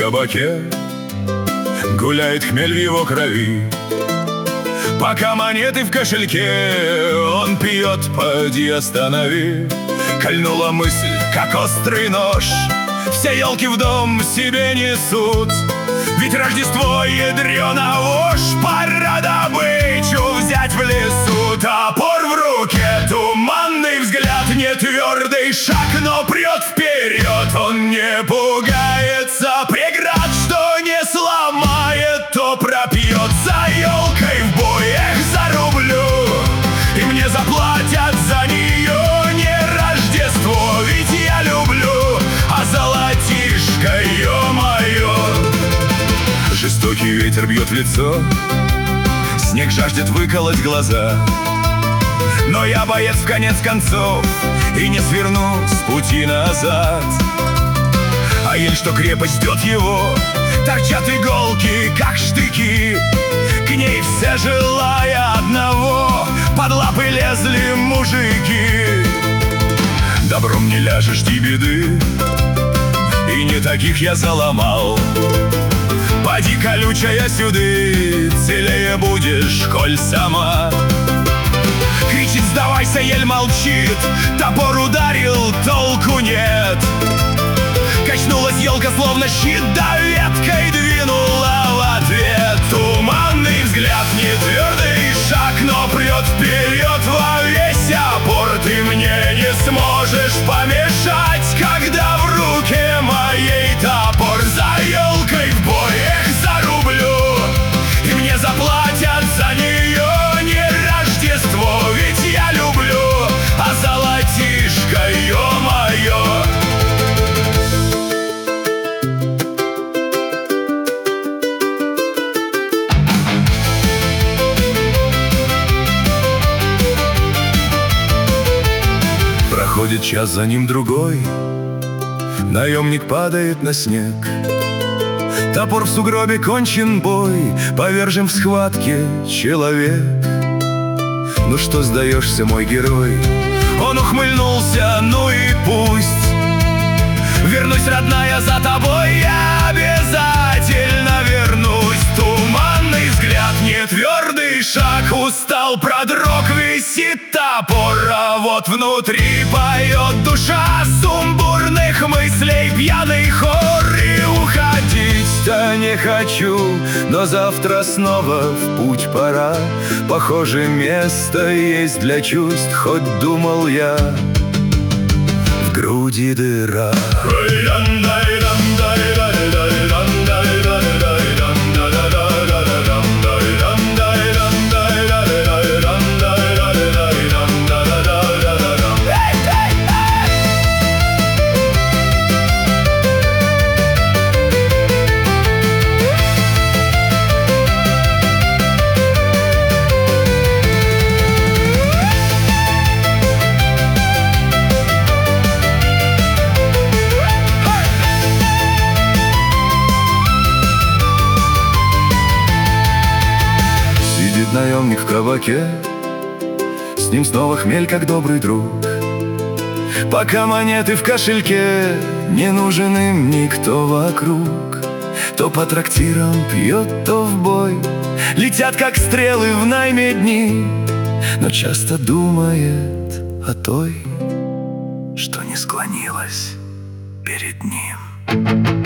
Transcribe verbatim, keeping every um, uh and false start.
кабаке, гуляет хмель в его крови. Пока монеты в кошельке он пьет, поди останови. Кольнула мысль, как острый нож, все елки в дом себе несут. Ведь Рождество ядрёна вошь, пора добычу взять в лесу. Топор в руке, туманный взгляд, не твердый шаг, но прет вперед. Он не пугается преград, что не сломает, то пропьет. За елкой в бой, эх, зарублю, и мне заплатят за нее. Не Рождество, ведь я люблю, а золотишко, ё-моё. Жестокий ветер бьет в лицо, снег жаждет выколоть глаза. Но я боец в конец концов и не сверну с пути назад. А ель, что крепость ждет его, торчат иголки, как штыки. К ней все желая одного, под лапы лезли мужики. Добром не ляжешь, жди беды, и не таких я заломал. Поди, колючая, сюды, целее будешь, коль сама. Кричит, сдавайся, ель молчит, топор ударил, толку нет. Качнулась елка, словно щит, да веткой двинула в ответ. Туманный взгляд, не твердый шаг, но прет вперед во весь опор. Ты мне не сможешь помешать, когда в руке моей топор. За елкой в бой, эх, зарублю, и мне заплатят за нее. Не Рождество, ведь я люблю, а золотишко, ё-моё. Проходит час, за ним другой, наемник падает на снег. Топор в сугробе, кончен бой, повержен в схватке человек. Ну что сдаешься, мой герой? Он ухмыльнулся, ну и пусть. Вернусь, родная, за тобой я обязательно вернусь. Туманный взгляд, не твердый шаг, устал, продрог, висит топор. А вот внутри поет душа сумбурных мыслей, пьяный хор. И уходить-то не хочу, но завтра снова в путь пора. Похоже, место есть для чувств, хоть думал я, в груди дыра. Наемник в кабаке, с ним снова хмель, как добрый друг. Пока монеты в кошельке, не нужен им никто вокруг. То по трактирам пьет, то в бой, летят, как стрелы в найме дни. Но часто думает о той, что не склонилась перед ним.